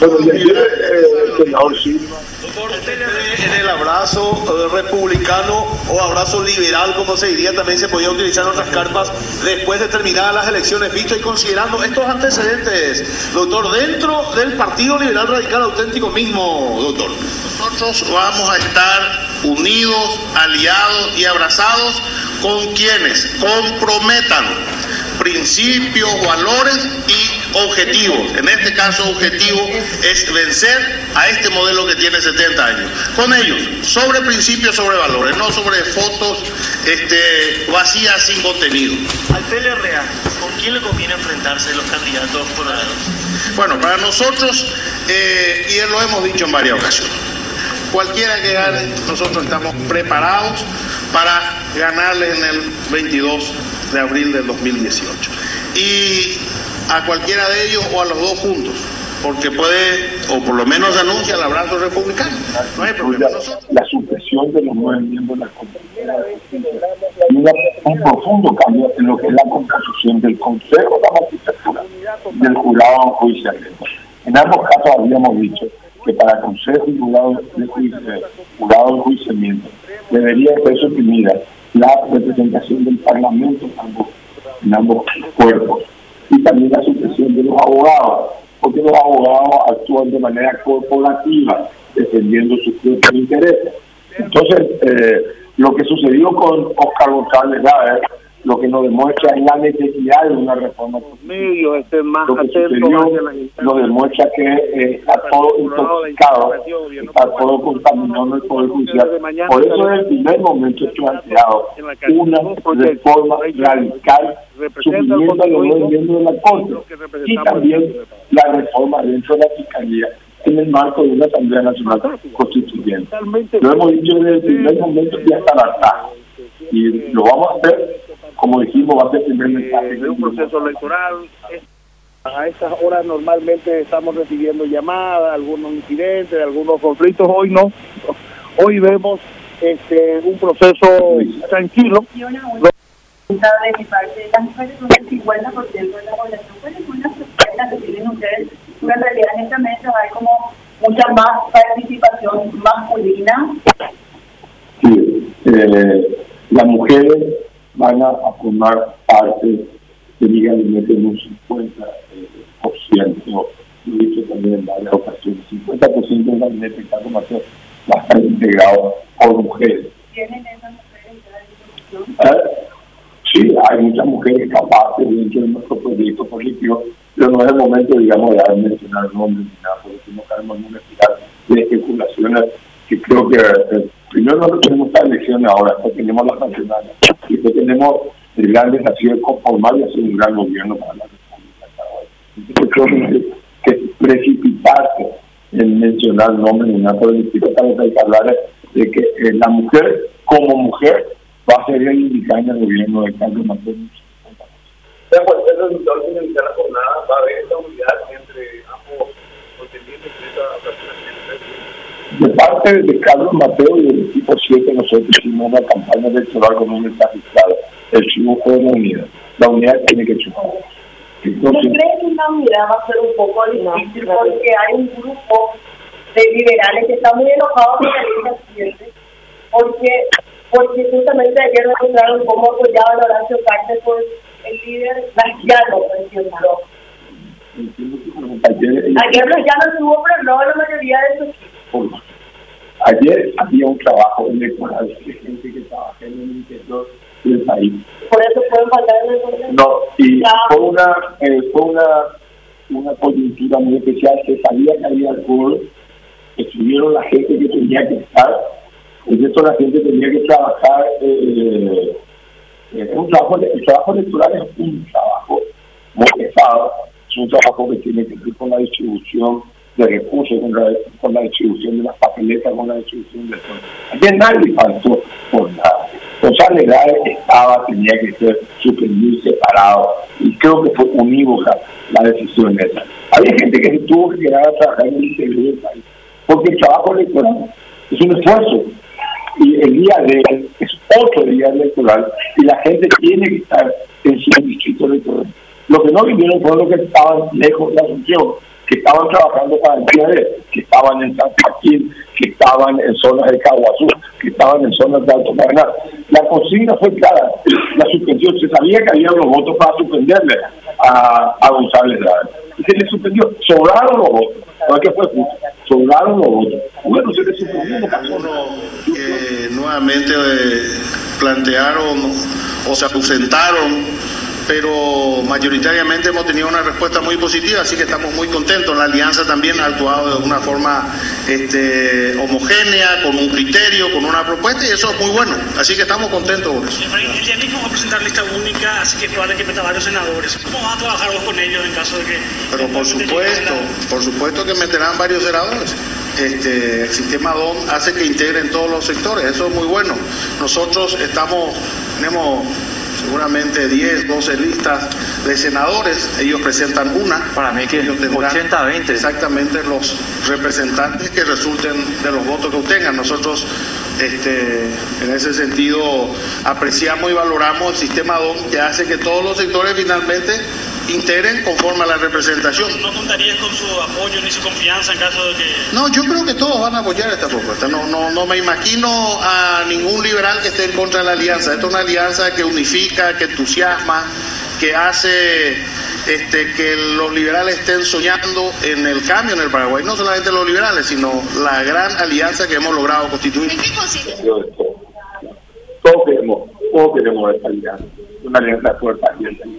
Bueno, y ayer el senador Silva. Doctor, ¿usted en el abrazo republicano o abrazo liberal, como se diría, también se podía utilizar en otras carpas después de terminadas las elecciones, visto y considerando estos antecedentes, doctor, dentro del Partido Liberal Radical Auténtico mismo, doctor? Nosotros vamos a estar unidos, aliados y abrazados con quienes comprometan principios, valores y objetivos. En este caso, objetivo es vencer a este modelo que tiene 70 años. Con ellos, sobre principios, sobre valores, no sobre fotos vacías sin contenido. Al PLRA, ¿con quién le conviene enfrentarse los candidatos colorados? Bueno, para nosotros, y lo hemos dicho en varias ocasiones, cualquiera que gane, nosotros estamos preparados para ganarles en el 22 de abril del 2018. Y a cualquiera de ellos o a los dos juntos, porque puede, o por lo menos anuncia el abrazo republicano. No hay problema. La supresión de los 9 miembros de la Constitución y un profundo cambio en lo que es la composición del Consejo de la Magistratura, del jurado en enjuiciamiento. En ambos casos habíamos dicho que para Consejo y jurado de enjuiciamiento debería ser suprimida la representación del Parlamento en ambos cuerpos y también la supresión de los abogados, porque los abogados actúan de manera corporativa defendiendo sus propios intereses. Entonces, lo que sucedió con Oscar González Gáez, lo que nos demuestra es la necesidad de una reforma constitucional. Lo que sucedió nos demuestra que está todo intoxicado, está todo contaminado en el Poder Judicial. Por eso en el primer momento he planteado una reforma radical suprimiendo a los 9 miembros de la Corte y también la reforma dentro de la Fiscalía en el marco de una Asamblea Nacional Constituyente. Lo hemos dicho desde el primer momento y hasta la tarde. Y lo vamos a hacer, como dijimos, va a ser el primer mensaje de un proceso electoral. A estas horas normalmente estamos recibiendo llamadas, algunos incidentes, algunos conflictos. Hoy no. Hoy vemos un proceso tranquilo. De mi parte, las mujeres son el 50% de la población. ¿Cuáles son las propuestas que tienen ustedes? En realidad en esta mesa hay como mucha más participación masculina. Sí, las mujeres van a formar parte del gabinete en un 50%, lo he dicho también en varias ocasiones. 50% del gabinete está como va a estar integrado por mujeres. ¿Tienen esas mujeres ya en discusión? Sí, hay muchas mujeres capaces dentro de nuestro proyecto político, pero no es el momento, digamos, de mencionar nombres ni nada, porque si no caemos en una espiral de especulaciones que creo que primero nosotros tenemos esta elección ahora, después tenemos las nacionales, y después tenemos el gran desafío de conformar y hacer un gran gobierno para la República. Entonces creo que precipitarse en mencionar nombres ni nada, por el estilo, hay que hablar de que la mujer, como mujer, va a ser el indicado en el gobierno de Carlos Mateo. Bueno, el resultado de finalizar la jornada va a haber esta unidad entre ambos contendientes de esta ocasión. De parte de Carlos Mateo y del equipo 7, nosotros hicimos una campaña electoral con un mensaje claro: el triunfo de la unidad. La unidad tiene que triunfar. ¿No creen que una unidad va a ser un poco difícil porque hay un grupo de liberales que están muy enojados con la lista 7? Porque justamente ayer demostraron cómo apoyaban a Horacio Cartes por el líder Lasciano, por ejemplo. Ayer Lasciano estuvo, pero no la mayoría de sus equipos. Ayer había un trabajo electoral de gente que trabajaba en el interior del país. Por eso pueden faltar en el Congreso. No, y fue una coyuntura muy especial, que sabía que había alcohol, estuvieron la gente que tenía que estar. Por eso la gente tenía que trabajar. El trabajo electoral es un trabajo muy pesado, es un trabajo que tiene que ver con la distribución de recursos, con la distribución de las papeletas, con la distribución de todo. Aquí nadie faltó por nada. González Gáez tenía que ser suspendido y separado, y creo que fue unívoca la decisión esa. Había gente que se tuvo que quedar a trabajar en el interior del país, porque el trabajo electoral es un esfuerzo. Y el día de hoy es otro día electoral y la gente tiene que estar en su distrito electoral. Los que no vinieron fueron los que estaban lejos de Asunción, que estaban trabajando para el PRD, que estaban en San Joaquín, que estaban en zonas de Caguazú, que estaban en zonas de Alto Paraná. La consigna fue clara, la suspensión, se sabía que había los votos para suspenderle a González Lara. Y se le suspendió, sobraron los votos, no es que fue justo, sobraron los votos. Bueno, se le suspendió, no pasó. Nuevamente plantearon o se ausentaron, pero mayoritariamente hemos tenido una respuesta muy positiva, así que estamos muy contentos. La alianza también ha actuado de una forma homogénea, con un criterio, con una propuesta, y eso es muy bueno, así que estamos contentos por eso. El día mismo va a presentar lista única, así que es probable que meta varios senadores. ¿Cómo vas a trabajar vos con ellos en caso de que...? Pero por supuesto que meterán varios senadores. El sistema DON hace que integren todos los sectores, eso es muy bueno. Nosotros tenemos seguramente 10, 12 listas de senadores, ellos presentan una. Para mí que 80-20. Exactamente los representantes que resulten de los votos que obtengan. Nosotros en ese sentido apreciamos y valoramos el sistema DON, que hace que todos los sectores finalmente integren conforme a la representación. ¿No contarías con su apoyo ni su confianza en caso de que...? No, yo creo que todos van a apoyar esta propuesta. No me imagino a ningún liberal que esté en contra de la alianza. Esta es una alianza que unifica, que entusiasma, que hace que los liberales estén soñando en el cambio en el Paraguay. No solamente los liberales, sino la gran alianza que hemos logrado constituir. ¿En qué consiste? Todos queremos esta alianza, una alianza fuerte.